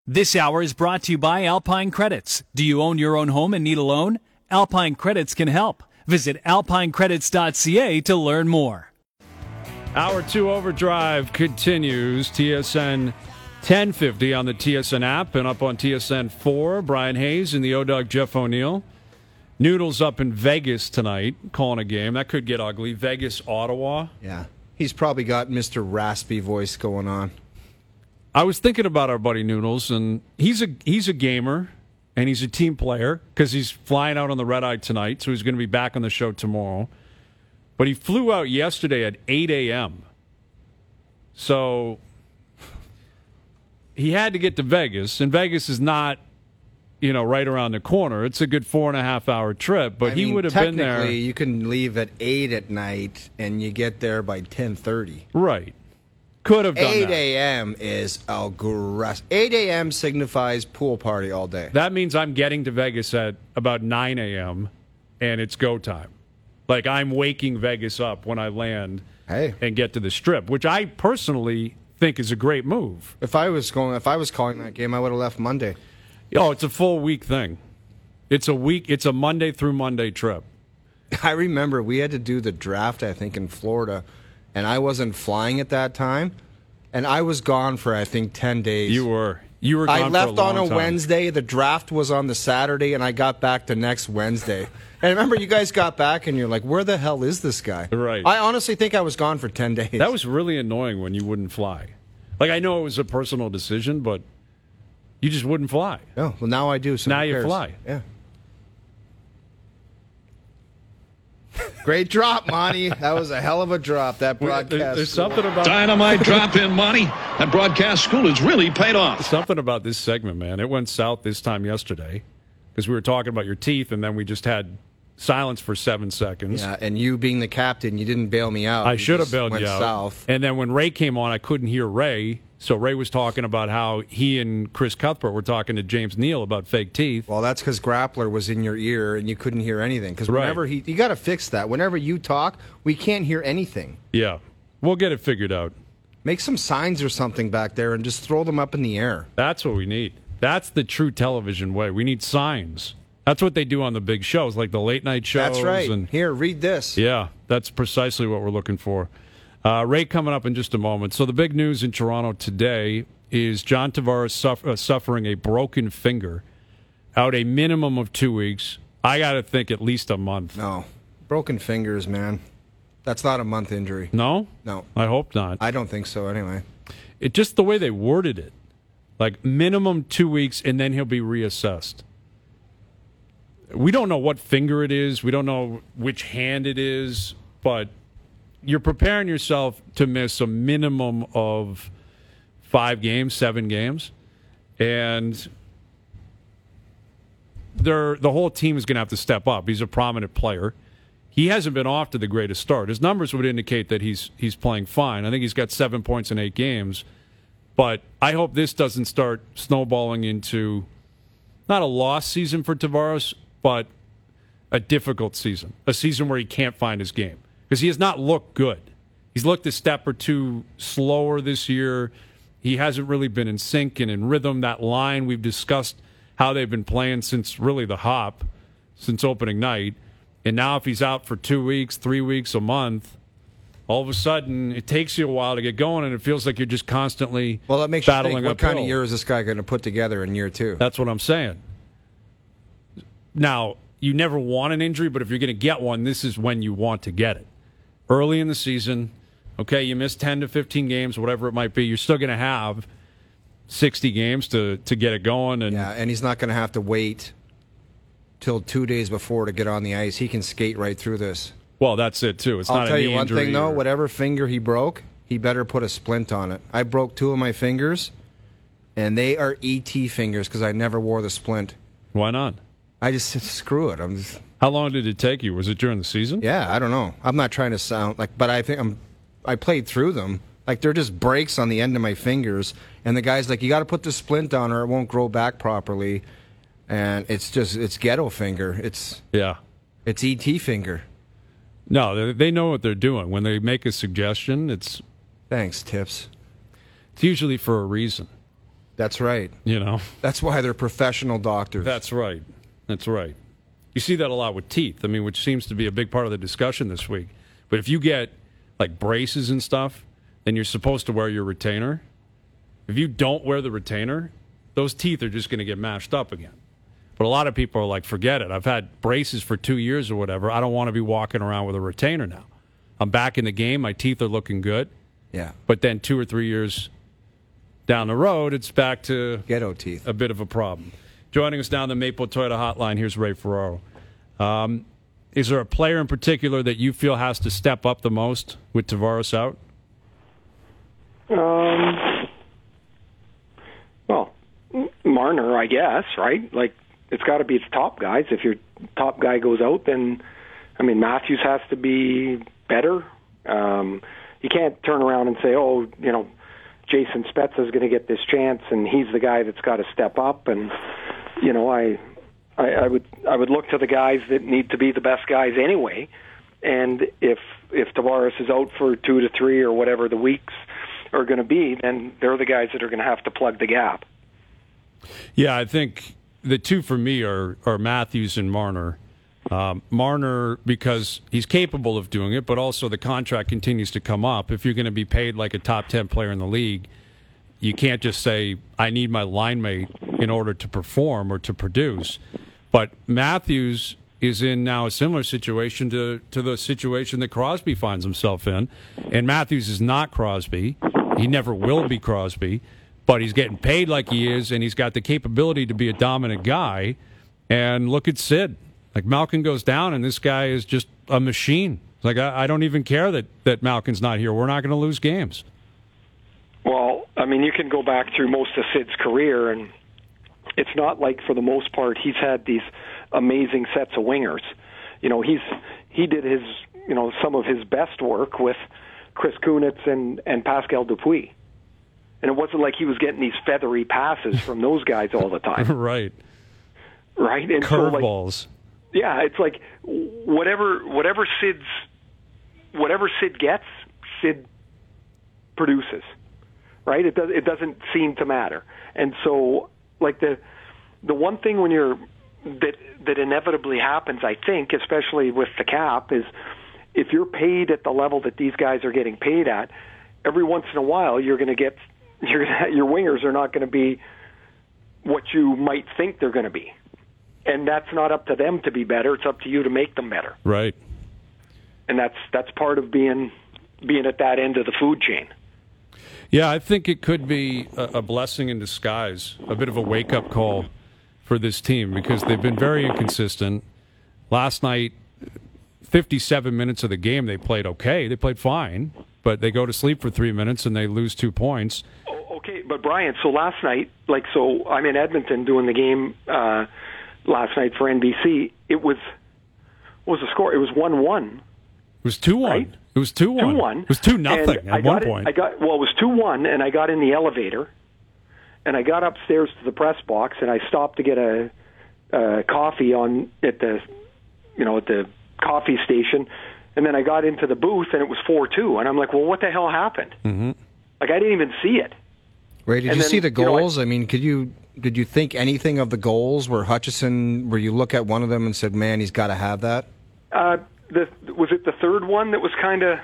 This hour is brought to you by Alpine Credits. Do you own your own home and need a loan? Alpine Credits can help. Visit alpinecredits.ca to learn more. Hour 2 Overdrive continues. TSN 1050 on the TSN app and up on TSN 4. Brian Hayes and the O-Dog Jeff O'Neill. Noodles up in Vegas tonight, calling a game. That could get ugly. Vegas, Ottawa. Yeah. He's probably got Mr. Raspy voice going on. I was thinking about our buddy Noodles, and he's a gamer, and he's a team player because he's flying out on the red eye tonight, so he's going to be back on the show tomorrow. But he flew out yesterday at 8 a.m. So he had to get to Vegas, and Vegas is not, right around the corner. It's a good 4.5-hour trip, but he would have been there. Technically, you can leave at 8 at night, and you get there by 10:30. Right. Could have done 8 that. 8 a.m. is aggressive. 8 a.m. signifies pool party all day. That means I'm getting to Vegas at about 9 a.m., and it's go time. Like, I'm waking Vegas up when I land and get to the Strip, which I personally think is a great move. If I was calling that game, I would have left Monday. Oh, it's a full week thing. It's a Monday through Monday trip. I remember we had to do the draft, I think, in Florida, and I wasn't flying at that time, and I was gone for, I think, 10 days. You were gone I left for a long on a time. Wednesday. The draft was on the Saturday, and I got back the next Wednesday. And I remember you guys got back, and you're like, where the hell is this guy? Right. I honestly think I was gone for 10 days. That was really annoying when you wouldn't fly. Like, I know it was a personal decision, but you just wouldn't fly. Oh, well, now I do. So Now who you cares? fly. Yeah. Great drop, Monty. That was a hell of a drop, that broadcast. There's something about Dynamite drop in, Monty. That broadcast school has really paid off. something about this segment, man. It went south this time yesterday because we were talking about your teeth, and then we just had silence for 7 seconds. Yeah, and you being the captain, you didn't bail me out. I You should have just bailed went you out. south. And then when Ray came on, I couldn't hear Ray. So Ray was talking about how he and Chris Cuthbert were talking to James Neal about fake teeth. Well, that's because Grappler was in your ear and you couldn't hear anything. Because Right. whenever you got to fix that. Whenever you talk, we can't hear anything. Yeah, we'll get it figured out. Make some signs or something back there and just throw them up in the air. That's what we need. That's the true television way. We need signs. That's what they do on the big shows, like the late night shows. That's right. And, Here, read this. yeah, that's precisely what we're looking for. Ray coming up in just a moment. So the big news in Toronto today is John Tavares suffering a broken finger, out a minimum of 2 weeks. I got to think at least a month. No. Broken fingers, man. That's not a month injury. No? No. I hope not. I don't think so anyway. It just the way they worded it. Like minimum 2 weeks and then he'll be reassessed. We don't know what finger it is. We don't know which hand it is, but you're preparing yourself to miss a minimum of 5 games, 7 games. And the whole team is going to have to step up. He's a prominent player. He hasn't been off to the greatest start. His numbers would indicate that he's playing fine. I think he's got 7 points in 8 games. But I hope this doesn't start snowballing into not a lost season for Tavares, but a difficult season, a season where he can't find his game. Because he has not looked good. He's looked a step or two slower this year. He hasn't really been in sync and in rhythm. That line, we've discussed how they've been playing since really the hop, since opening night. And now if he's out for 2 weeks, 3 weeks, a month, all of a sudden it takes you a while to get going, and it feels like you're just constantly Well, that makes you battling think, what uphill. kind of year is this guy going to put together in year 2? That's what I'm saying. Now, you never want an injury, but if you're going to get one, this is when you want to get it. Early in the season, okay, you miss 10 to 15 games, whatever it might be, you're still going to have 60 games to get it going. And Yeah, and he's not going to have to wait till 2 days before to get on the ice. He can skate right through this. well, that's it, too. It's I'll not tell a you knee one injury thing, though. or- Whatever finger he broke, he better put a splint on it. I broke 2 of my fingers, and they are ET fingers because I never wore the splint. Why not? I just said, screw it. How long did it take you? Was it during the season? Yeah, I don't know. I'm not trying to sound like, but I think I played through them. Like, they're just breaks on the end of my fingers, and the guy's like, you got to put the splint on or it won't grow back properly. And it's ghetto finger. It's ET finger. No, they know what they're doing. When they make a suggestion, it's Thanks, Tips. usually for a reason. That's right. You know? That's why they're professional doctors. That's right. That's right. You see that a lot with teeth, I mean, which seems to be a big part of the discussion this week. But if you get, like, braces and stuff, then you're supposed to wear your retainer. If you don't wear the retainer, those teeth are just going to get mashed up again. But a lot of people are like, forget it. I've had braces for 2 years or whatever. I don't want to be walking around with a retainer now. I'm back in the game. My teeth are looking good. Yeah. But then 2 or 3 years down the road, it's back to ghetto teeth. A bit of a problem. Joining us now on the Maple Toyota Hotline, here's Ray Ferraro. Is there a player in particular that you feel has to step up the most with Tavares out? Well, Marner, I guess, right? Like, it's got to be the top guys. If your top guy goes out, then, I mean, Matthews has to be better. You can't turn around and say, oh, you know, Jason Spezza is going to get this chance, and he's the guy that's got to step up. And, you know, I would look to the guys that need to be the best guys anyway. And if Tavares is out for 2 to 3 or whatever the weeks are going to be, then they're the guys that are going to have to plug the gap. Yeah, I think the two for me are Matthews and Marner. Marner, because he's capable of doing it, but also the contract continues to come up. If you're going to be paid like a top 10 player in the league, you can't just say, I need my line mate in order to perform or to produce. But Matthews is in now a similar situation to the situation that Crosby finds himself in. And Matthews is not Crosby. He never will be Crosby. But he's getting paid like he is, and he's got the capability to be a dominant guy. And look at Sid. Like, Malkin goes down, and this guy is just a machine. Like, I don't even care that Malkin's not here. We're not going to lose games. Well, I mean, you can go back through most of Sid's career, and it's not like, for the most part, he's had these amazing sets of wingers. You know, he did his, you know, some of his best work with Chris Kunitz and Pascal Dupuis. And it wasn't like he was getting these feathery passes from those guys all the time. Right. Right? And curveballs. So, like, yeah, it's like whatever Sid gets, Sid produces. Right? It doesn't seem to matter. And so, like, the one thing when you're that inevitably happens, I think, especially with the cap, is if you're paid at the level that these guys are getting paid at, every once in a while your wingers are not going to be what you might think they're going to be. And that's not up to them to be better. It's up to you to make them better. Right. And that's part of being at that end of the food chain. Yeah, I think it could be a blessing in disguise, a bit of a wake-up call for this team, because they've been very inconsistent. Last night, 57 minutes of the game, they played okay. They played fine, but they go to sleep for 3 minutes and they lose 2 points. Okay, but Brian, so last night, I'm in Edmonton doing the game last night for NBC. What was the score? It was 1-1. It was 2-1. Right? It was 2-1. 2-1. It was 2-0 at one point. It was 2-1, and I got in the elevator, and I got upstairs to the press box, and I stopped to get a coffee at the coffee station, and then I got into the booth, and it was 4-2, and I'm like, well, what the hell happened? Mm-hmm. Like, I didn't even see it. Ray, did you see the goals? I mean, did you think anything of the goals where you look at one of them and said, man, he's got to have that? Was it the third one that was kind of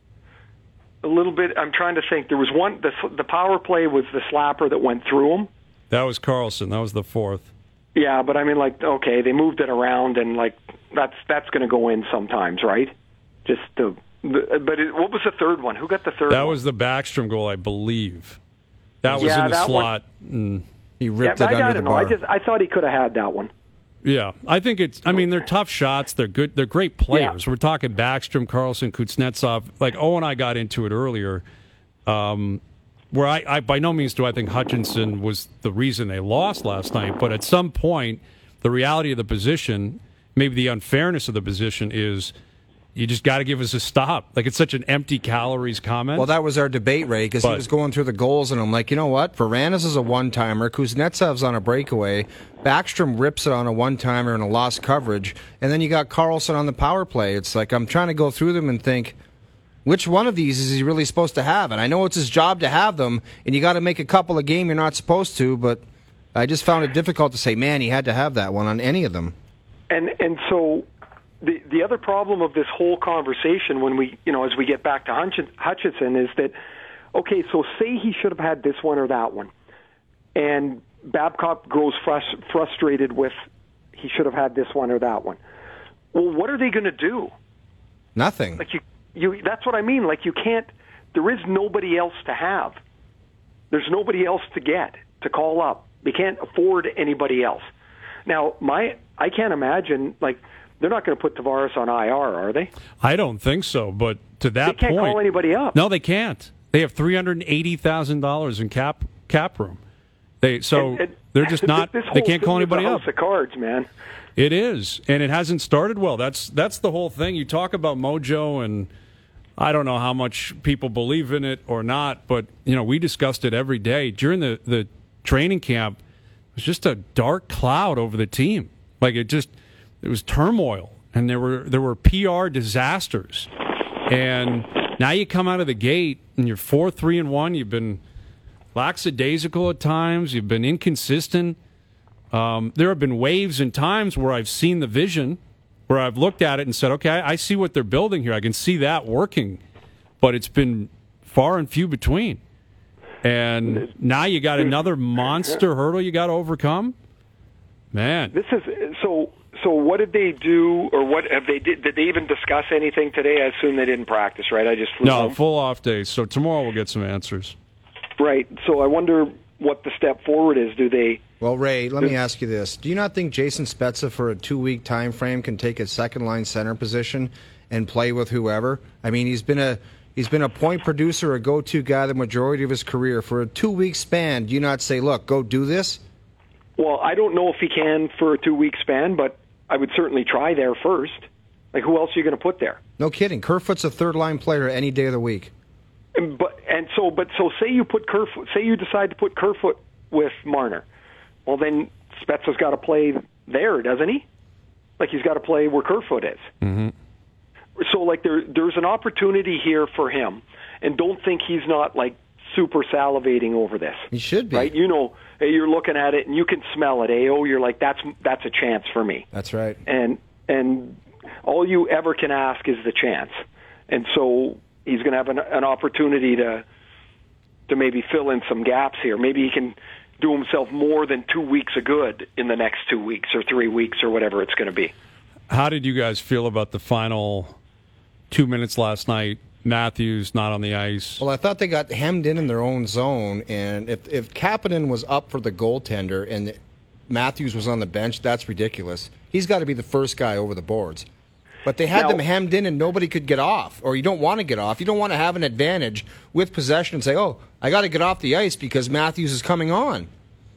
a little bit? I'm trying to think. There was one. The power play was the slapper that went through him. That was Carlson. That was the fourth. Yeah, but I mean, like, okay, they moved it around, and like that's going to go in sometimes, right? What was the third one? Who got the third? That one? was the Backstrom goal, I believe. That was in the slot. He ripped it under the bar. I thought he could have had that one. Yeah, I think they're tough shots. They're good. They're great players. Yeah. We're talking Backstrom, Carlson, Kuznetsov. Like, Owen and I got into it earlier, where I by no means do I think Hutchinson was the reason they lost last night. But at some point, the reality of the position, maybe the unfairness of the position is you just got to give us a stop. Like, it's such an empty calories comment. Well, that was our debate, Ray, because he was going through the goals, and I'm like, you know what? Varanus is a one-timer. Kuznetsov's on a breakaway. Backstrom rips it on a one-timer and a lost coverage. And then you got Carlson on the power play. It's like I'm trying to go through them and think, Which one of these is he really supposed to have? And I know it's his job to have them, and you got to make a couple a game you're not supposed to, but I just found it difficult to say, man, he had to have that one on any of them. And so the other problem of this whole conversation when we, as we get back to Hutchinson is that, okay, so say he should have had this one or that one, and Babcock grows frustrated with he should have had this one or that one. Well, what are they going to do? Nothing. Like you that's what I mean. Like, you can't, there is nobody else to have. There's nobody else to get, to call up. They can't afford anybody else. Now, I can't imagine, like, they're not going to put Tavares on IR, are they? I don't think so, but to that point... They can't call anybody up. No, they can't. They have $380,000 in cap room. They're just not... They can't call anybody up. House of cards, man. It is, and it hasn't started well. That's the whole thing. You talk about mojo, and I don't know how much people believe in it or not, but we discussed it every day during the training camp. It was just a dark cloud over the team. Like it was turmoil, and there were PR disasters. And now you come out of the gate and you're 4-3-1. You've been lackadaisical at times. You've been inconsistent. There have been waves and times where I've seen the vision, where I've looked at it and said, okay, I see what they're building here. I can see that working. But it's been far and few between. And now you got another monster hurdle you got to overcome. Man, this is so. What did they do, or what have they did? Did they even discuss anything today? I assume they didn't practice, right? I just flew home. Full off day. So tomorrow we'll get some answers. Right. So I wonder what the step forward is. Do they? Well, Ray, let me ask you this: do you not think Jason Spezza, for a 2-week time frame, can take a second-line center position and play with whoever? I mean, he's been a point producer, a go-to guy the majority of his career. For a 2-week span, do you not say, look, go do this? Well, I don't know if he can for a 2-week span, but I would certainly try there first. Like, who else are you going to put there? No kidding. Kerfoot's a third-line player any day of the week. But say you put Kerfoot, say you decide to put Kerfoot with Marner. Well, then Spezza's got to play there, doesn't he? Like, he's got to play where Kerfoot is. Mm-hmm. So, like, there's an opportunity here for him, and don't think he's not, like, super salivating over this. He should be. Right? You're looking at it, and you can smell it, eh? Oh, you're like, that's a chance for me. That's right. And all you ever can ask is the chance. And so he's going to have an opportunity to maybe fill in some gaps here. Maybe he can do himself more than 2 weeks of good in the next 2 weeks or 3 weeks or whatever it's going to be. How did you guys feel about the final 2 minutes last night? Matthews not on the ice. Well, I thought they got hemmed in their own zone, and if Kapanen was up for the goaltender and Matthews was on the bench, that's ridiculous. He's got to be the first guy over the boards. But they had them hemmed in and nobody could get off, or you don't want to get off. You don't want to have an advantage with possession and say, oh, I got to get off the ice because Matthews is coming on.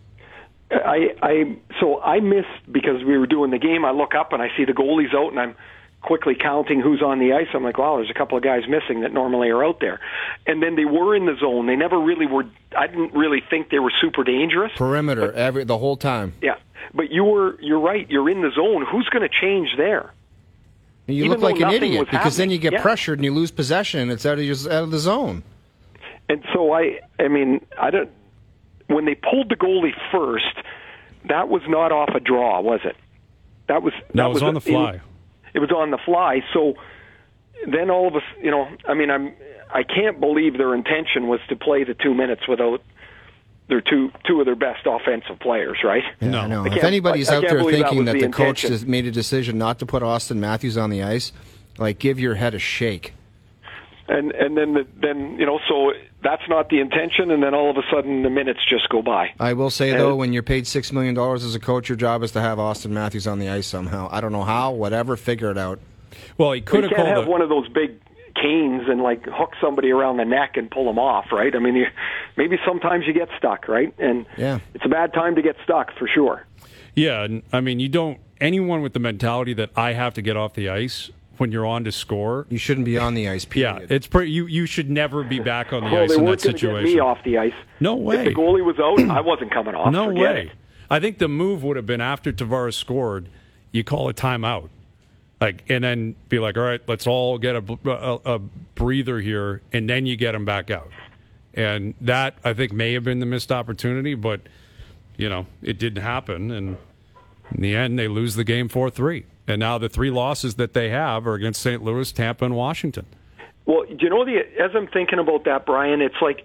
So I missed, because we were doing the game, I look up and I see the goalie's out and I'm quickly counting who's on the ice. I'm like, wow, there's a couple of guys missing that normally are out there. And then they were in the zone. They never really were. I didn't really think they were super dangerous. Perimeter, the whole time. Yeah, but you're right. You're in the zone. Who's going to change there? You look like an idiot because then you get pressured and you lose possession and it's out of the zone. And so I mean, I don't. When they pulled the goalie first, that was not off a draw, was it? That was on the fly. It was on the fly. So then all of us, I can't believe their intention was to play the 2 minutes without their two of their best offensive players, right? Yeah, no. If anybody's out there thinking that the coach has made a decision not to put Austin Matthews on the ice, like, give your head a shake. And then so that's not the intention, and then all of a sudden the minutes just go by. I will say, though, when you're paid $6 million as a coach, your job is to have Austin Matthews on the ice somehow. I don't know how, whatever, figure it out. Well, he could have called have one of those big canes and like hook somebody around the neck and pull them off, right? I mean, maybe sometimes you get stuck, right? And it's a bad time to get stuck for sure. Yeah, I mean, anyone with the mentality that I have to get off the ice when you're on to score, you shouldn't be on the ice. Period. Yeah, it's you should never be back on the ice in that situation. They weren't going to get me off the ice. No way. If the goalie was out, I wasn't coming off. No Forget way. it. I think the move would have been after Tavares scored, you call a timeout. And then be like, all right, let's all get a breather here, and then you get them back out. And that, I think, may have been the missed opportunity, but, it didn't happen. And in the end, they lose the game 4-3. And now the 3 losses that they have are against St. Louis, Tampa, and Washington. Well, as I'm thinking about that, Brian, it's like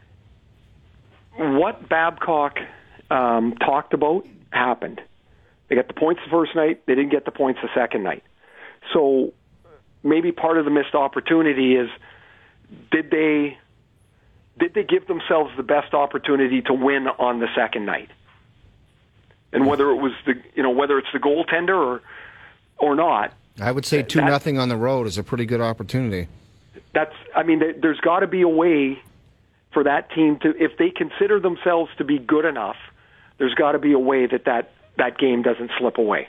what Babcock talked about happened. They got the points the first night. They didn't get the points the second night. So maybe part of the missed opportunity is did they give themselves the best opportunity to win on the second night? And whether it was whether it's the goaltender or not. I would say 2-0 on the road is a pretty good opportunity. There's got to be a way for that team to, if they consider themselves to be good enough, there's got to be a way that game doesn't slip away.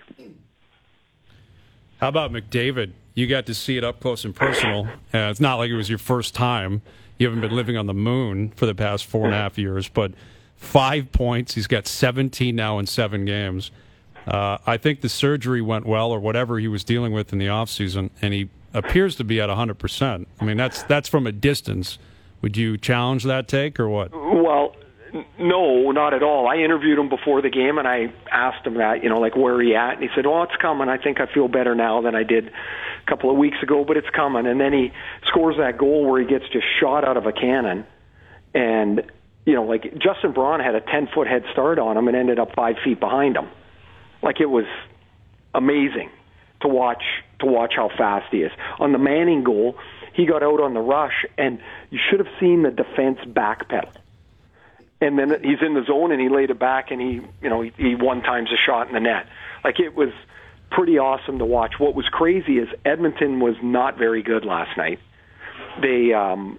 How about McDavid? You got to see it up close and personal. It's not like it was your first time. You haven't been living on the moon for the past 4.5 years, but 5 points. He's got 17 now in 7 games. I think the surgery went well, or whatever he was dealing with in the offseason, and he appears to be at 100%. I mean, that's from a distance. Would you challenge that take, or what? Well, no, not at all. I interviewed him before the game, and I asked him that, where are you at? And he said, it's coming. I think I feel better now than I did a couple of weeks ago, but it's coming. And then he scores that goal where he gets just shot out of a cannon. And, Justin Braun had a 10-foot head start on him and ended up 5 feet behind him. It was amazing to watch how fast he is. On the Manning goal, he got out on the rush, and you should have seen the defense backpedal. And then he's in the zone, and he laid it back, and he one-times a shot in the net. It was pretty awesome to watch. What was crazy is Edmonton was not very good last night. They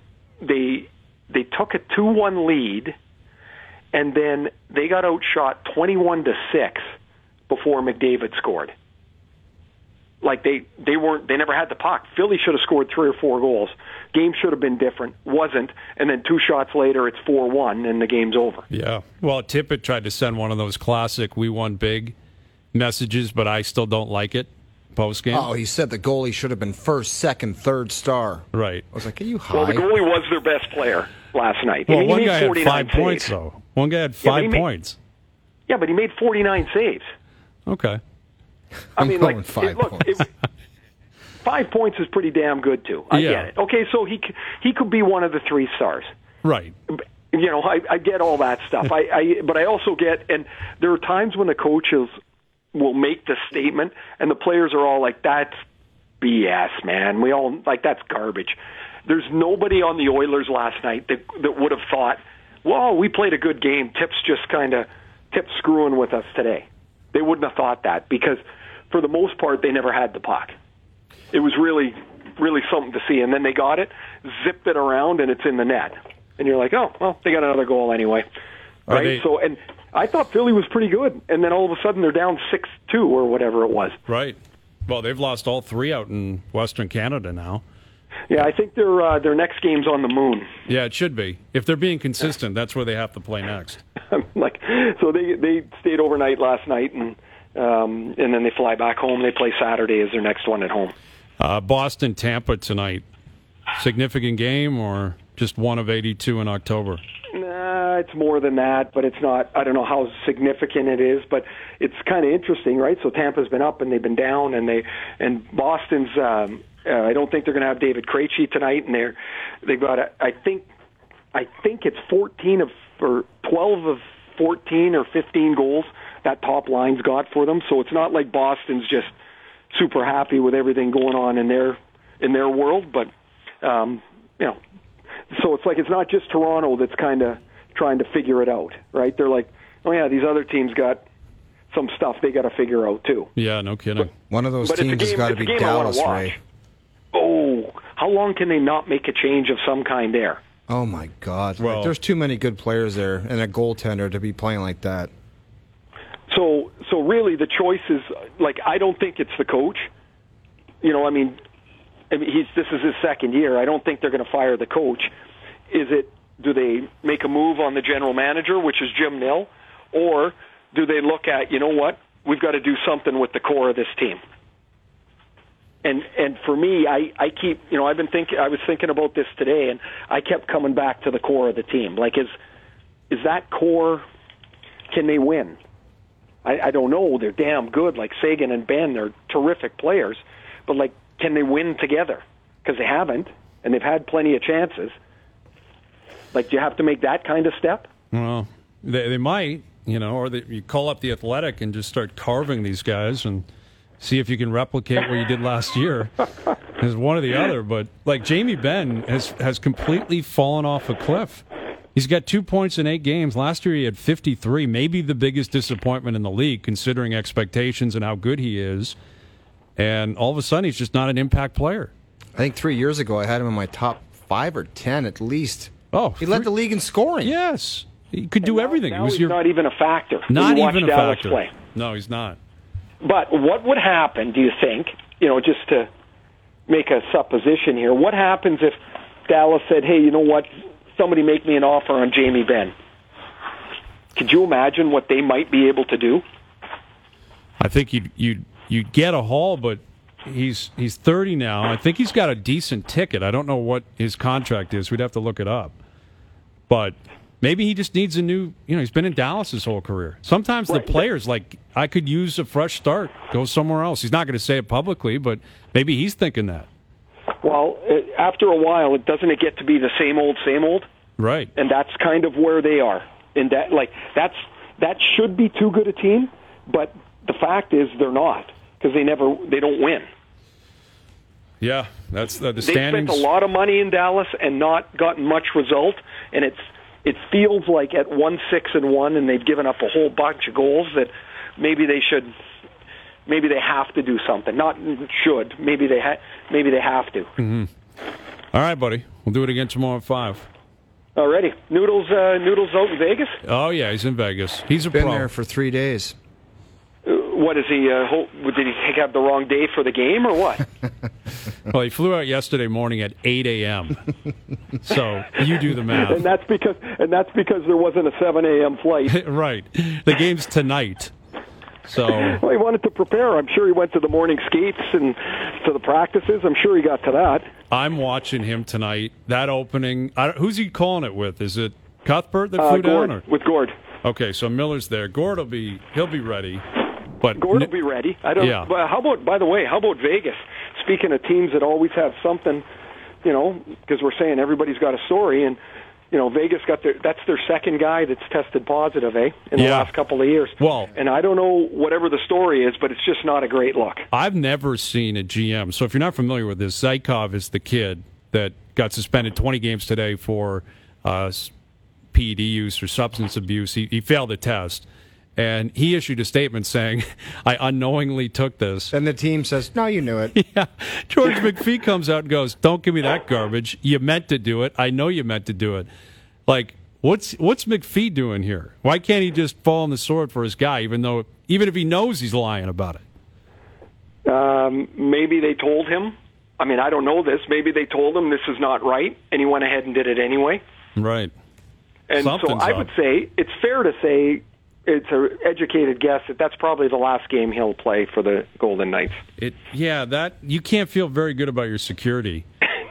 took a 2-1 lead, and then they got outshot 21-6 before McDavid scored. They never had the puck. Philly should have scored 3 or 4 goals. Game should have been different. Wasn't. And then 2 shots later, it's 4-1, and the game's over. Yeah. Well, Tippett tried to send one of those classic "we won big" messages, but I still don't like it post-game. Oh, he said the goalie should have been first, second, third star. Right. I was like, are you high? Well, the goalie was their best player last night. Well, one guy had 5 points, though. One guy had 5 points. Yeah, but he made 49 saves. Okay. I'm going 5 points. 5 points is pretty damn good, too. I get it. Okay, so he could be one of the 3 stars. Right. I get all that stuff. But I also get, and there are times when the coaches will make the statement, and the players are all like, that's BS, man. We all, that's garbage. There's nobody on the Oilers last night that would have thought, well, we played a good game. Tip's screwing with us today. They wouldn't have thought that because, for the most part, they never had the puck. It was really, really something to see. And then they got it, zipped it around, and it's in the net. And you're like, oh, well, they got another goal anyway. Right? So, and I thought Philly was pretty good. And then all of a sudden they're down 6-2 or whatever it was. Right. Well, they've lost all 3 out in Western Canada now. Yeah, I think their next game's on the moon. Yeah, it should be. If they're being consistent, that's where they have to play next. So they stayed overnight last night, and then they fly back home. They play Saturday as their next one at home. Boston, Tampa tonight. Significant game or just one of 82 in October? Nah, it's more than that, but it's not. I don't know how significant it is, but it's kind of interesting, right? So Tampa's been up and they've been down, and Boston's. I don't think they're going to have David Krejci tonight, and they've got. I think it's 12 of 14 or 15 goals that top line's got for them. So it's not like Boston's just super happy with everything going on in their world, but so it's like it's not just Toronto that's kind of trying to figure it out, right? They're like, oh yeah, these other teams got some stuff they got to figure out too. Yeah, no kidding. One of those teams has got to be Dallas, Ray. Oh, how long can they not make a change of some kind there? Oh my God! Well, there's too many good players there and a goaltender to be playing like that. So really, the choice is I don't think it's the coach. I mean, this is his second year. I don't think they're going to fire the coach. Do they make a move on the general manager, which is Jim Nill, or do they look at, we've got to do something with the core of this team? And for me, I keep, I was thinking about this today, and I kept coming back to the core of the team. Like, is that core, can they win? I don't know. They're damn good. Like Sagan and Ben, they're terrific players. But, like, can they win together? Because they haven't, and they've had plenty of chances. Like, do you have to make that kind of step? Well, they might, or you call up the Athletic and just start carving these guys and see if you can replicate what you did last year. It's one or the other. But, like, Jamie Benn has completely fallen off a cliff. He's got 2 points in 8 games. Last year he had 53, maybe the biggest disappointment in the league, considering expectations and how good he is. And all of a sudden, he's just not an impact player. I think 3 years ago I had him in my top 5 or 10 at least. Oh, he led the league in scoring. Yes, he could do everything. Now he's not even a factor. Not even a Dallas factor. Play. No, he's not. But what would happen, do you think, just to make a supposition here, what happens if Dallas said, hey, you know what, somebody make me an offer on Jamie Benn? Could you imagine what they might be able to do? I think you'd get a haul, but he's 30 now. I think he's got a decent ticket. I don't know what his contract is. We'd have to look it up. But maybe he just needs a new, he's been in Dallas his whole career. Sometimes the players, like, I could use a fresh start, go somewhere else. He's not going to say it publicly, but maybe he's thinking that. Well, after a while, doesn't it get to be the same old, same old? Right. And that's kind of where they are. And that should be too good a team, but the fact is they're not, because they don't win. Yeah, that's the They standings. spent a lot of money in Dallas and not gotten much result, and it feels like at 1-6-1, and they've given up a whole bunch of goals that maybe they have to do something. Not should. Maybe they have to. Mm-hmm. All right, buddy. We'll do it again tomorrow at 5. Alrighty. Noodles out in Vegas? Oh, yeah, he's in Vegas. He's a Been pro. there for 3 days. What is he? Did he have the wrong day for the game, or what? Well, he flew out yesterday morning at 8 a.m. So you do the math. and that's because there wasn't a 7 a.m. flight. Right. The game's tonight. So well, he wanted to prepare. I'm sure he went to the morning skates and to the practices. I'm sure he got to that. I'm watching him tonight. That opening. Who's he calling it with? Is it Cuthbert that flew Gord, down? Or? With Gord. Okay, so Miller's there. Gord he'll be ready. But Gord will be ready. I don't. Yeah. But how about Vegas? Speaking of teams that always have something, because we're saying everybody's got a story, and Vegas that's their second guy that's tested positive, in the last couple of years. Well, and I don't know whatever the story is, but it's just not a great look. I've never seen a GM. So if you're not familiar with this, Zykov is the kid that got suspended 20 games today for PED use or substance abuse. He failed a test. And he issued a statement saying, I unknowingly took this. And the team says, no, you knew it. Yeah. George McPhee comes out and goes, don't give me that garbage. You meant to do it. I know you meant to do it. Like, what's McPhee doing here? Why can't he just fall on the sword for his guy, even if he knows he's lying about it? Maybe they told him. I mean, I don't know this. Maybe they told him this is not right, and he went ahead and did it anyway. Right. And Something's so I up. would say it's fair to say, it's an educated guess that that's probably the last game he'll play for the Golden Knights. That you can't feel very good about your security.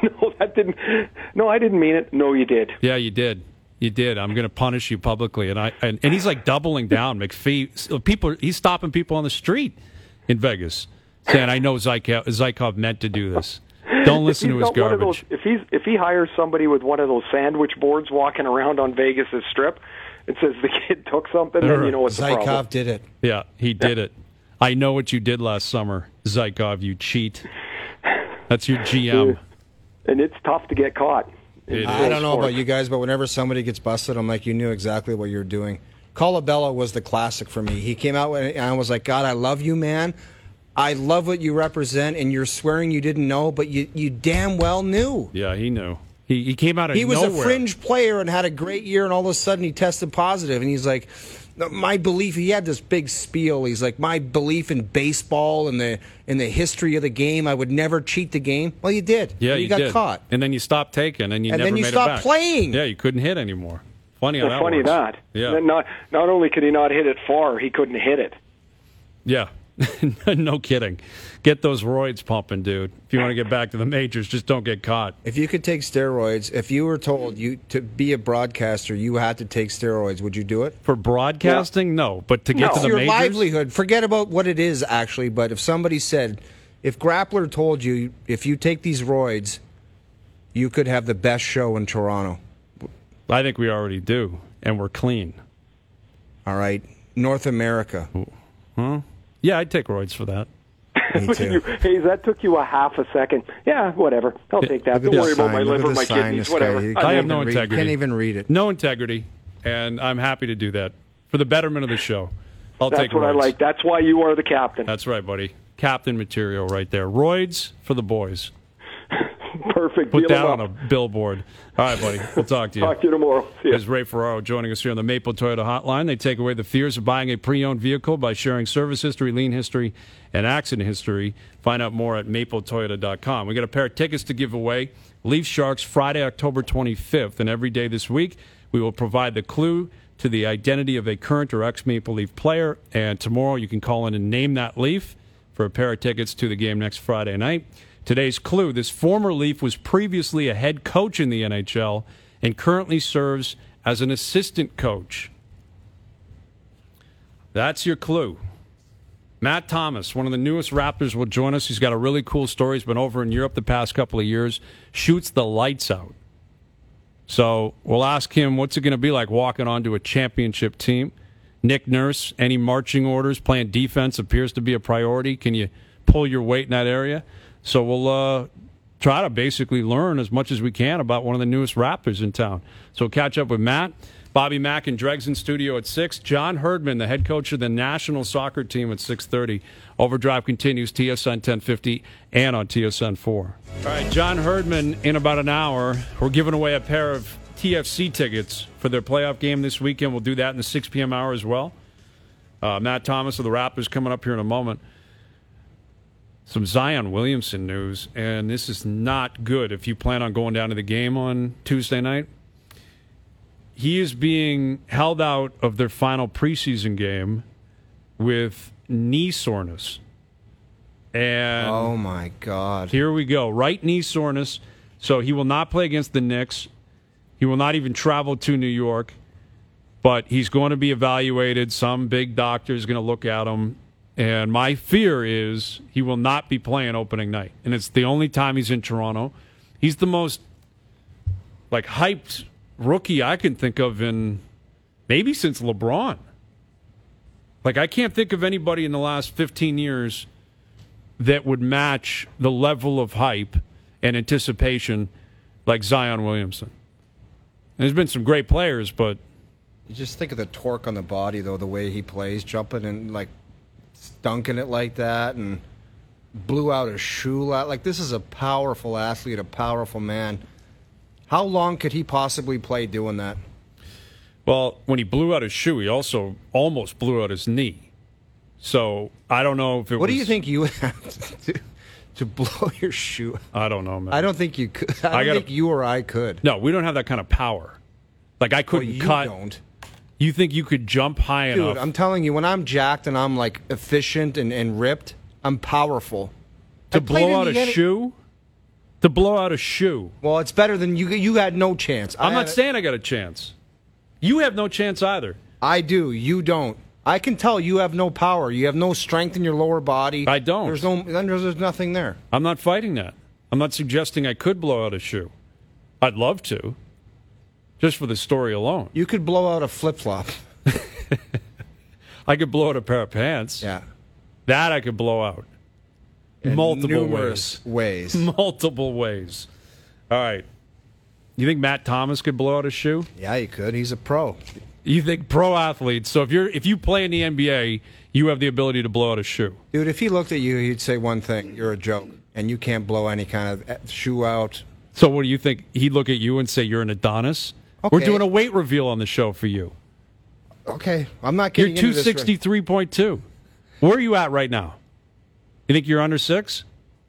No, I didn't mean it. No, you did. Yeah, you did. You did. I'm going to punish you publicly, and he's like doubling down. McPhee, he's stopping people on the street in Vegas, saying, "I know Zykov meant to do this. Don't listen to his garbage." If he hires somebody with one of those sandwich boards walking around on Vegas' strip. It says the kid took something, and you know what's the problem. Zykov did it. Yeah, he did it. I know what you did last summer, Zykov, you cheat. That's your GM. And it's tough to get caught. I don't know about you guys, but whenever somebody gets busted, I'm like, you knew exactly what you were doing. Colabella was the classic for me. He came out and I was like, God, I love you, man. I love what you represent, and you're swearing you didn't know, but you damn well knew. Yeah, he knew. He came out of nowhere. He was a fringe player and had a great year, and all of a sudden he tested positive. And he's like, my belief, he had this big spiel. He's like, my belief in baseball and the history of the game, I would never cheat the game. Well, you did. Yeah, you got caught. And then you stopped taking, and never made it back. And then you stopped playing. Yeah, you couldn't hit anymore. Funny how that funny works. that. Yeah. Not only could he not hit it far, he couldn't hit it. Yeah. No kidding. Get those roids pumping, dude. If you want to get back to the majors, just don't get caught. If you could take steroids, if you were told you to be a broadcaster, you had to take steroids, would you do it? For broadcasting, no. But to get to It's the your majors, livelihood. Forget about what it is, actually. But if somebody said, if Grappler told you, if you take these roids, you could have the best show in Toronto. I think we already do, and we're clean. All right. North America. Huh? Yeah, I'd take roids for that. Me too. Hey, that took you a half a second. Yeah, whatever. I'll take that. Don't worry about my liver, my kidneys, whatever. I have no integrity. Can't even read it. No integrity, and I'm happy to do that for the betterment of the show. I'll take That's what I roids. like. That's why you are the captain. That's right, buddy. Captain material right there. Roids for the boys. Perfect. Put Deal that them on up. a billboard. All right, buddy. We'll talk to you. Talk to you tomorrow. See ya. There's Ray Ferraro joining us here on the Maple Toyota Hotline. They take away the fears of buying a pre-owned vehicle by sharing service history, lien history, and accident history. Find out more at mapletoyota.com. We got a pair of tickets to give away. Leaf Sharks Friday, October 25th, and every day this week we will provide the clue to the identity of a current or ex-Maple Leaf player. And tomorrow you can call in and name that Leaf for a pair of tickets to the game next Friday night. Today's clue, this former Leaf was previously a head coach in the NHL and currently serves as an assistant coach. That's your clue. Matt Thomas, one of the newest Raptors, will join us. He's got a really cool story. He's been over in Europe the past couple of years, shoots the lights out. So we'll ask him what's it going to be like walking onto a championship team. Nick Nurse, any marching orders, playing defense appears to be a priority. Can you pull your weight in that area? So we'll try to basically learn as much as we can about one of the newest Raptors in town. So we'll catch up with Matt. Bobby Mack and Dregs in studio at 6. John Herdman, the head coach of the national soccer team, at 6:30. Overdrive continues, TSN 1050 and on TSN 4. All right, John Herdman in about an hour. We're giving away a pair of TFC tickets for their playoff game this weekend. We'll do that in the 6 p.m. hour as well. Matt Thomas of the Raptors coming up here in a moment. Some Zion Williamson news, and this is not good if you plan on going down to the game on Tuesday night. He is being held out of their final preseason game with knee soreness. And Oh, my God. here we go. Right knee soreness. So he will not play against the Knicks. He will not even travel to New York. But he's going to be evaluated. Some big doctor is going to look at him. And my fear is he will not be playing opening night. And it's the only time he's in Toronto. He's the most, hyped rookie I can think of in maybe since LeBron. I can't think of anybody in the last 15 years that would match the level of hype and anticipation like Zion Williamson. And there's been some great players, but You just think of the torque on the body, though, the way he plays, jumping and, dunking it like that, and blew out a shoe. This is a powerful athlete, a powerful man. How long could he possibly play doing that? well, when he blew out his shoe, he also almost blew out his knee. So I don't know if it was... What do you think you would have to do to blow your shoe? I don't know, man. I don't think you could. I don't think you or I could. No, we don't have that kind of power. I couldn't you cut. don't. You think you could jump high Dude, enough? I'm telling you, when I'm jacked and I'm efficient and ripped, I'm powerful. To I played blow out a Indiana- shoe? To blow out a shoe. Well, it's better than you. You had no chance. I'm not saying I got a chance. You have no chance either. I do. You don't. I can tell you have no power. You have no strength in your lower body. I don't. There's nothing there. I'm not fighting that. I'm not suggesting I could blow out a shoe. I'd love to. Just for the story alone. You could blow out a flip flop. I could blow out a pair of pants. Yeah. That I could blow out. Multiple numerous ways. Multiple ways. All right. You think Matt Thomas could blow out a shoe? Yeah, you could. He's a pro. You think pro athletes? So if you play in the NBA, you have the ability to blow out a shoe. Dude, if he looked at you, he'd say one thing: you're a joke, and you can't blow any kind of shoe out. So what do you think? He'd look at you and say you're an Adonis? We're Okay. doing a weight reveal on the show for you. Okay, I'm not You're getting into this. 263.2. Where are you at right now? You think you're under 6?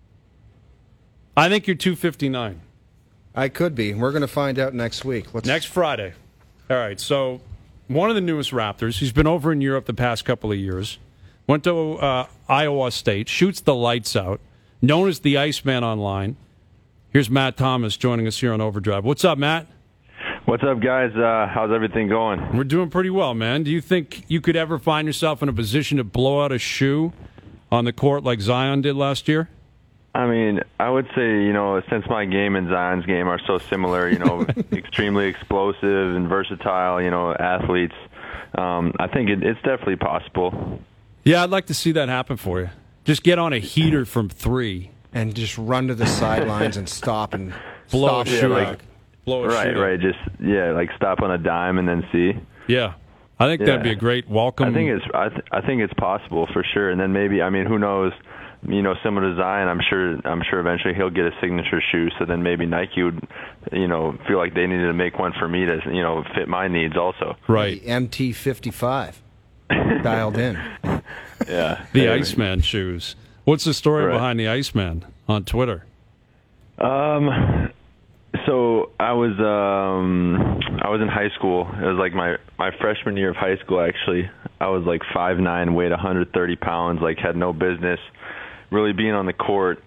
I think you're 259. I could be. We're going to find out next week. Next Friday. All right, so one of the newest Raptors, he's been over in Europe the past couple of years. went to Iowa State, shoots the lights out, known as the Iceman online. Here's Matt Thomas joining us here on Overdrive. What's up, Matt? What's up, guys? How's everything going? We're doing pretty well, man. Do you think you could ever find yourself in a position to blow out a shoe on the court like Zion did last year? I mean, I would say, since my game and Zion's game are so similar, extremely explosive and versatile, athletes, I think it's definitely possible. Yeah, I'd like to see that happen for you. Just get on a heater from 3. And just run to the sidelines and stop and Blow stop a shoe it. out. Blow a shoe out. Right. Just, like stop on a dime and then see. Yeah. I think that'd be a great welcome. I think it's possible for sure. And then maybe, who knows, similar to Zion, I'm sure eventually he'll get a signature shoe. So then maybe Nike would, feel like they needed to make one for me to, fit my needs also. Right. The MT55 dialed in. Yeah. The Iceman shoes. What's the story behind the Iceman on Twitter? So I was in high school. It was like my freshman year of high school, actually. I was like 5'9", weighed 130 pounds, like had no business really being on the court.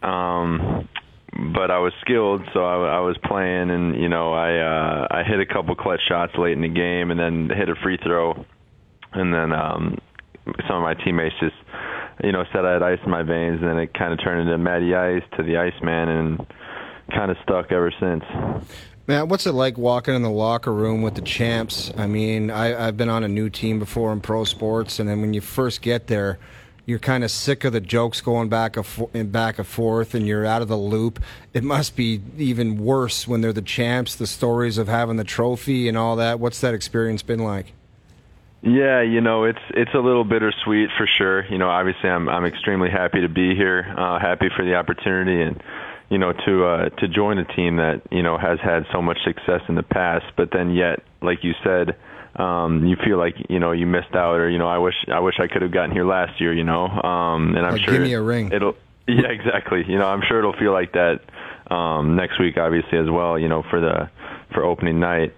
But I was skilled, so I was playing, and I hit a couple clutch shots late in the game, and then hit a free throw, and then some of my teammates just said I had ice in my veins, and then it kind of turned into Matty Ice to the Iceman, and kind of stuck ever since. Man, what's it like walking in the locker room with the champs? I mean, I've been on a new team before in pro sports, and then when you first get there, you're kind of sick of the jokes going back and forth, and you're out of the loop. It must be even worse when they're the champs, the stories of having the trophy and all that. What's that experience been like? Yeah, it's a little bittersweet for sure. Obviously I'm extremely happy to be here, happy for the opportunity, and to join a team that has had so much success in the past, but then yet, like you said, you feel like you missed out, or I wish I could have gotten here last year, and I'm like, sure give me a ring. Yeah, exactly. I'm sure it'll feel like that next week, obviously, as well, for opening night.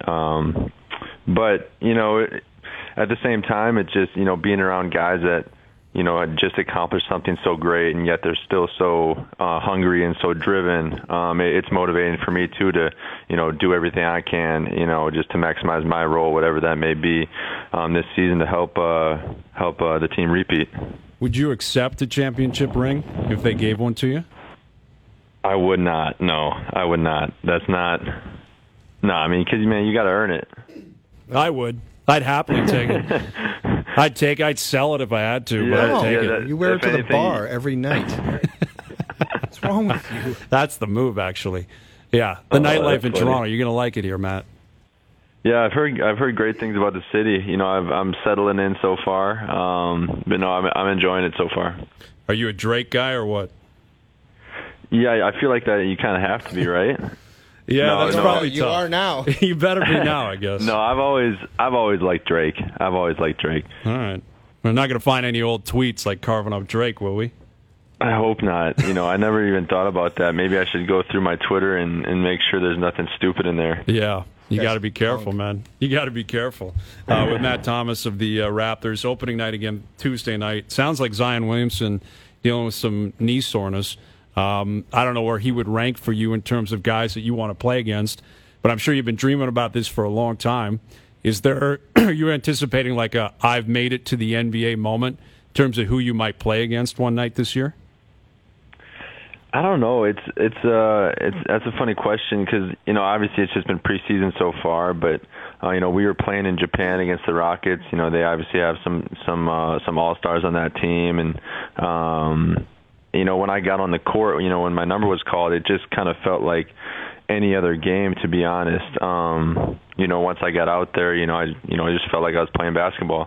But at the same time, it's just being around guys that just accomplished something so great, and yet they're still so hungry and so driven. It's motivating for me too to, do everything I can, just to maximize my role, whatever that may be, this season to help the team repeat. Would you accept a championship ring if they gave one to you? I would not. No, I would not. That's not. No, because you got to earn it. I would. I'd happily take it. I'd sell it if I had to, but I'd take it. You wear it to the bar every night. What's wrong with you? That's the move, actually. Yeah, the nightlife in Toronto. You're gonna like it here, Matt. Yeah, I've heard great things about the city. I'm settling in so far. But no, I'm enjoying it so far. Are you a Drake guy or what? Yeah, I feel like that you kind of have to be, right? Yeah, that's probably tough. You are now. You better be now, I guess. No, I've always liked Drake. I've always liked Drake. All right. We're not going to find any old tweets like carving up Drake, will we? I hope not. I never even thought about that. Maybe I should go through my Twitter and make sure there's nothing stupid in there. Yeah. You got to be careful, man. You got to be careful. With Matt Thomas of the Raptors, opening night again Tuesday night. Sounds like Zion Williamson dealing with some knee soreness. I don't know where he would rank for you in terms of guys that you want to play against, but I'm sure you've been dreaming about this for a long time. Are you anticipating like a I've made it to the NBA moment in terms of who you might play against one night this year? I don't know. That's a funny question because obviously it's just been preseason so far, but we were playing in Japan against the Rockets. They obviously have some all-stars on that team, and when I got on the court, when my number was called, it just kind of felt like any other game, to be honest. Once I got out there, I just felt like I was playing basketball.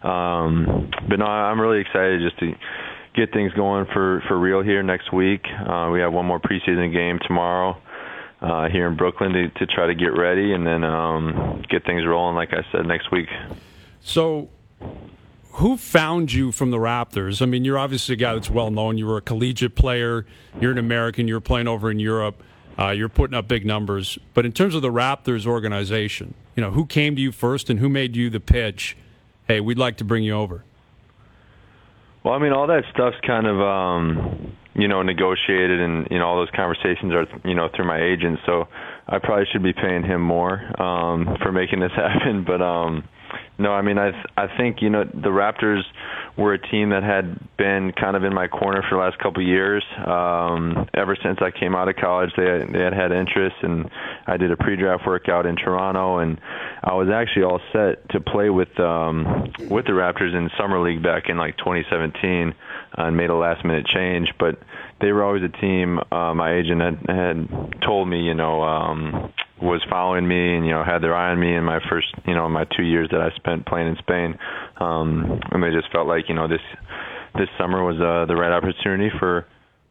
But no, I'm really excited just to get things going for real here next week. We have one more preseason game tomorrow here in Brooklyn to try to get ready, and then get things rolling, like I said, next week. So who found you from the Raptors? I mean, you're obviously a guy that's well known. You were a collegiate player. You're an American. You're playing over in Europe. You're putting up big numbers. But in terms of the Raptors organization, who came to you first and who made you the pitch, hey, we'd like to bring you over? Well, I mean, all that stuff's kind of, negotiated, and, all those conversations are, through my agent. So I probably should be paying him more for making this happen. But, no, I mean, I think, the Raptors were a team that had been kind of in my corner for the last couple of years. Ever since I came out of college, they had interest, and I did a pre-draft workout in Toronto, and I was actually all set to play with the Raptors in Summer League back in like 2017, and made a last-minute change. But they were always a team my agent had told me, was following me and, had their eye on me in my first, my 2 years that I spent playing in Spain. And they just felt like, this summer was the right opportunity for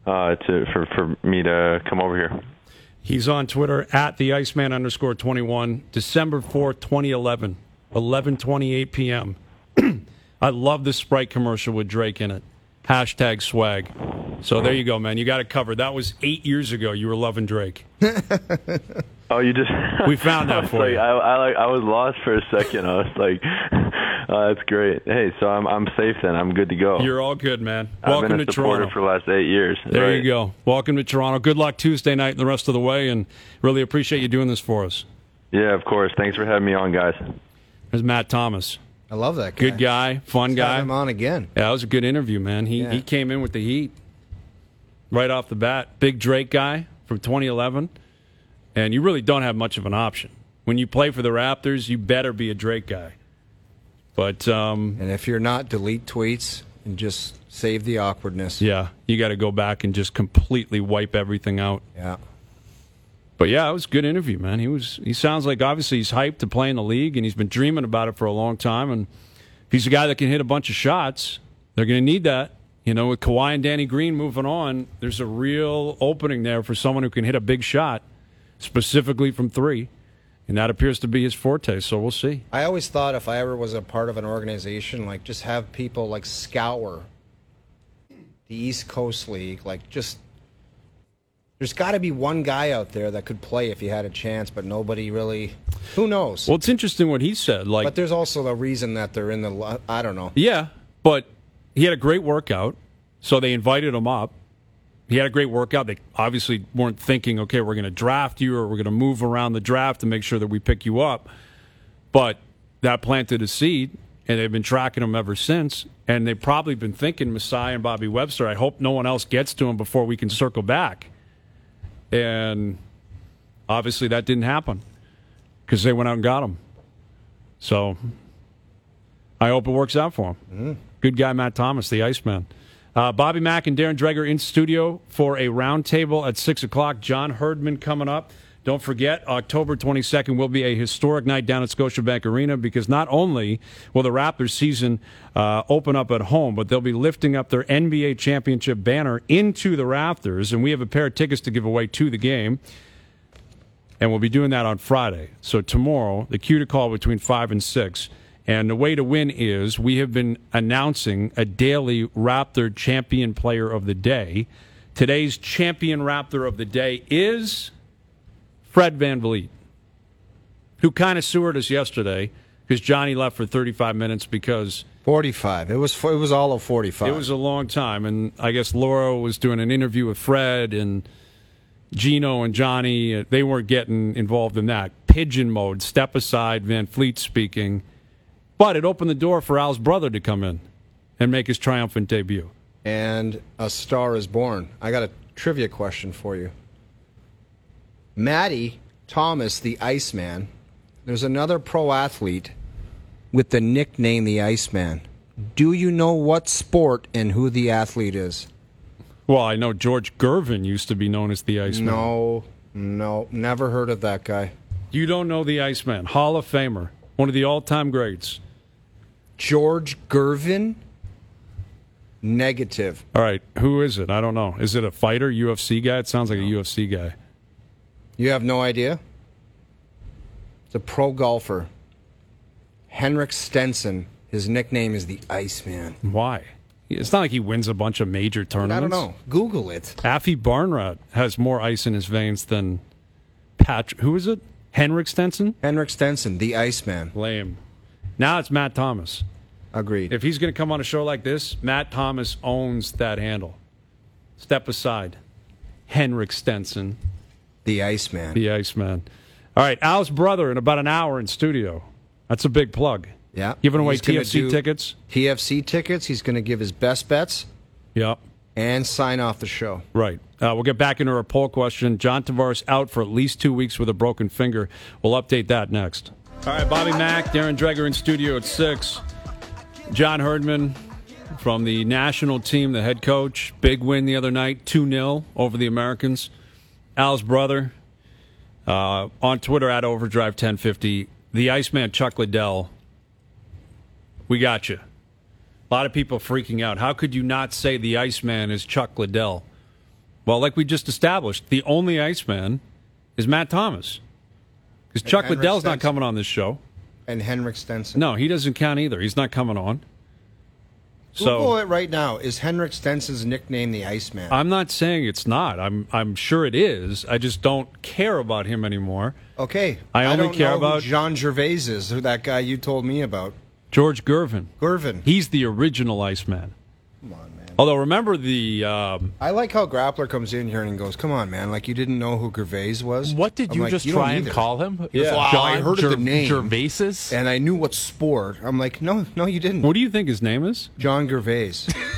me to come over here. He's on Twitter at the Iceman_21, December 4th, 2011, 11:28 p.m. I love the Sprite commercial with Drake in it. Hashtag swag. So there you go, man. You got it covered. That was 8 years ago. You were loving Drake. Oh, you just... We found that for you. I was lost for a second. I was like, that's great. Hey, so I'm safe then. I'm good to go. You're all good, man. I've Welcome been a to supporter Toronto for the last 8 years. There right. you go. Welcome to Toronto. Good luck Tuesday night and the rest of the way, and really appreciate you doing this for us. Yeah, of course. Thanks for having me on, guys. There's Matt Thomas. I love that guy. Good guy, fun Let's guy. have him on again. Yeah, that was a good interview, man. He came in with the heat right off the bat. Big Drake guy from 2011. And you really don't have much of an option. When you play for the Raptors, you better be a Drake guy. But and if you're not, delete tweets and just save the awkwardness. Yeah, you got to go back and just completely wipe everything out. Yeah. But yeah, it was a good interview, man. He sounds like obviously he's hyped to play in the league, and he's been dreaming about it for a long time. And if he's a guy that can hit a bunch of shots, they're going to need that. With Kawhi and Danny Green moving on, there's a real opening there for someone who can hit a big shot, specifically from three. And that appears to be his forte, so we'll see. I always thought if I ever was a part of an organization, like just have people like scour the East Coast League, like just... There's got to be one guy out there that could play if he had a chance, but nobody really... Who knows? Well, it's interesting what he said. But there's also the reason that they're in the... I don't know. Yeah, but he had a great workout, so they invited him up. He had a great workout. They obviously weren't thinking, okay, we're going to draft you or we're going to move around the draft to make sure that we pick you up. But that planted a seed, and they've been tracking him ever since. And they've probably been thinking, Masai and Bobby Webster, I hope no one else gets to him before we can circle back. And obviously that didn't happen because they went out and got him. So I hope it works out for him. Mm-hmm. Good guy, Matt Thomas, the Iceman. Bobby Mack and Darren Dreger in studio for a roundtable at 6 o'clock. John Herdman coming up. Don't forget, October 22nd will be a historic night down at Scotiabank Arena because not only will the Raptors season open up at home, but they'll be lifting up their NBA championship banner into the rafters, and we have a pair of tickets to give away to the game, and we'll be doing that on Friday. So tomorrow, the cue to call between 5 and 6. And the way to win is we have been announcing a daily Raptor Champion Player of the Day. Today's Champion Raptor of the Day is Fred VanVleet, who kind of sewered us yesterday because Johnny left for 35 minutes because... 45. It was all of 45. It was a long time, and I guess Laura was doing an interview with Fred, and Gino and Johnny, they weren't getting involved in that. Pigeon mode, step aside, VanVleet speaking. But it opened the door for Al's brother to come in and make his triumphant debut. And a star is born. I got a trivia question for you. Matty Thomas, the Iceman. There's another pro athlete with the nickname the Iceman. Do you know what sport and who the athlete is? Well, I know George Gervin used to be known as the Iceman. No, never heard of that guy. You don't know the Iceman. Hall of Famer. One of the all-time greats. George Gervin? Negative. All right, who is it? I don't know. Is it a fighter, UFC guy? It sounds like a UFC guy. You have no idea? It's a pro golfer. Henrik Stenson. His nickname is the Iceman. Why? It's not like he wins a bunch of major tournaments. I don't know. Google it. Affy Barnrat has more ice in his veins than Patrick. Who is it? Henrik Stenson? Henrik Stenson, the Iceman. Lame. Now it's Matt Thomas. Agreed. If he's going to come on a show like this, Matt Thomas owns that handle. Step aside. Henrik Stenson. The Iceman. The Iceman. All right, Al's brother in about an hour in studio. That's a big plug. Yeah. Giving away He's gonna TFC do tickets. TFC tickets. He's going to give his best bets Yep. and sign off the show. Right. We'll get back into our poll question. John Tavares out for at least 2 weeks with a broken finger. We'll update that next. All right, Bobby Mack, Darren Dreger in studio at 6. John Herdman from the national team, the head coach. Big win the other night, 2-0 over the Americans. Al's brother on Twitter at Overdrive1050. The Iceman Chuck Liddell. We got you. A lot of people freaking out. How could you not say the Iceman is Chuck Liddell? Well, like we just established, the only Iceman is Matt Thomas. Because Chuck Henrik Liddell's not Stenson. coming on this show. And Henrik Stenson. No, he doesn't count either. He's not coming on. Google So it right now. Is Henrik Stenson's nickname the Iceman? I'm not saying it's not. I'm sure it is. I just don't care about him anymore. Okay. I only don't care know about- who John Gervais is, who that guy you told me about. George Gervin. Gervin. He's the original Iceman. Come on, man. Although, remember the... I like how Grappler comes in here and goes, come on, man. Like, you didn't know who Gervais was? What did I'm you like, just "You don't try and either." call him? Yeah. Well, I heard of the name. Gervaises? And I knew what sport. I'm like, no, you didn't. what do you think his name is? John Gervais.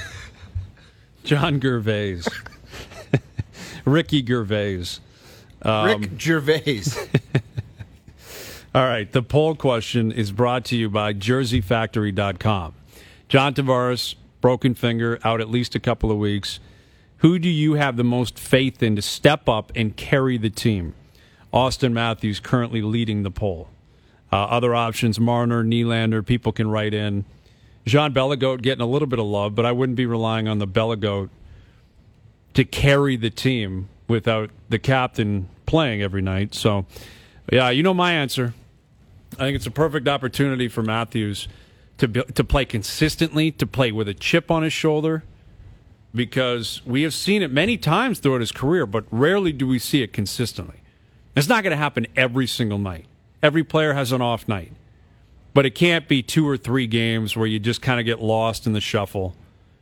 John Gervais. Ricky Gervais. Rick Gervais. All right, the poll question is brought to you by JerseyFactory.com. John Tavares, broken finger, out at least a couple of weeks. Who do you have the most faith in to step up and carry the team? Austin Matthews currently leading the poll. Other options, Marner, Nylander, people can write in. Jean Beligoat getting a little bit of love, but I wouldn't be relying on the Beligoat to carry the team without the captain playing every night. So, yeah, you know my answer. I think it's a perfect opportunity for Matthews to play consistently, to play with a chip on his shoulder, because we have seen it many times throughout his career, but rarely do we see it consistently. It's not going to happen every single night. Every player has an off night. But it can't be 2 or 3 games where you just kind of get lost in the shuffle.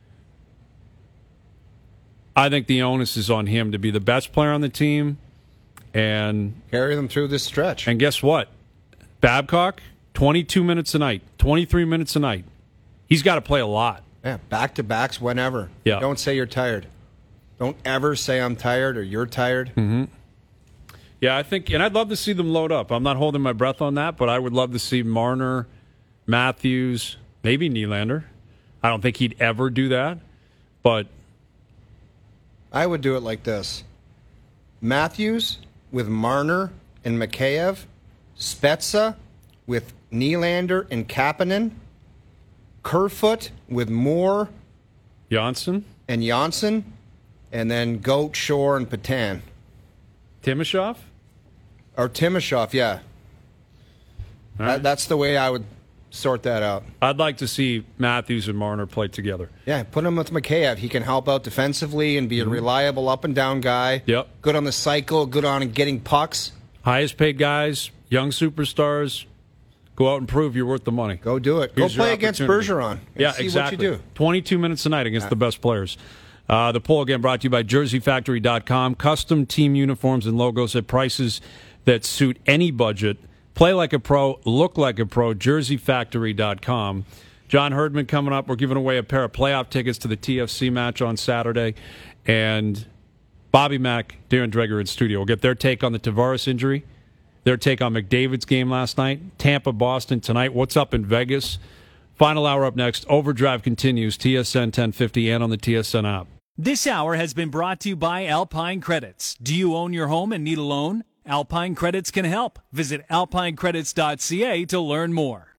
I think the onus is on him to be the best player on the team. And Carry them through this stretch. and guess what? Babcock, 22 minutes a night, 23 minutes a night. He's got to play a lot. Yeah, back-to-backs whenever. Yeah. Don't say you're tired. Don't ever say I'm tired or you're tired. Yeah, I think, and I'd love to see them load up. I'm not holding my breath on that, but I would love to see Marner, Matthews, maybe Nylander. I don't think he'd ever do that, but I would do it like this. Matthews with Marner and Mikheyev, Spezza with Nylander and Kapanen, Kerfoot with Moore Janssen, and Janssen, and then Goat, Shore, and Patan. Timashov. Or Timashov, yeah. All right. That's the way I would sort that out. I'd like to see Matthews and Marner play together. Yeah, put him with Mikheyev. He can help out defensively and be a reliable up-and-down guy. Yep. Good on the cycle, good on getting pucks. Highest paid guys, young superstars. Go out and prove you're worth the money. Go do it. Here's Go play your against opportunity. Bergeron. And Yeah, see exactly. what you do. 22 minutes a night against the best players. The poll, again, brought to you by JerseyFactory.com. Custom team uniforms and logos at prices that suit any budget. Play like a pro, look like a pro. JerseyFactory.com. John Herdman coming up. We're giving away a pair of playoff tickets to the TFC match on Saturday. And Bobby Mack, Darren Dreger in studio. We'll get their take on the Tavares injury, their take on McDavid's game last night, Tampa, Boston tonight. What's up in Vegas? Final hour up next. Overdrive continues, TSN 1050 and on the TSN app. This hour has been brought to you by Alpine Credits. Do you own your home and need a loan? Alpine Credits can help. Visit alpinecredits.ca to learn more.